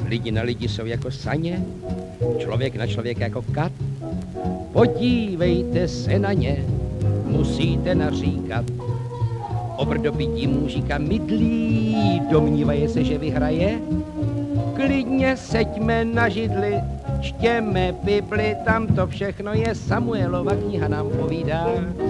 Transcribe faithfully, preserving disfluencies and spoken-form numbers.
Lidi na lidi jsou jako saně, člověk na člověka jako kat. Podívejte se na ně, musíte naříkat. Obrdobití mužíka mydlí, domnívaje se, že vyhraje. Klidně seďme na židli, čtěme Bibli, tam to všechno je, Samuelova kniha nám povídá.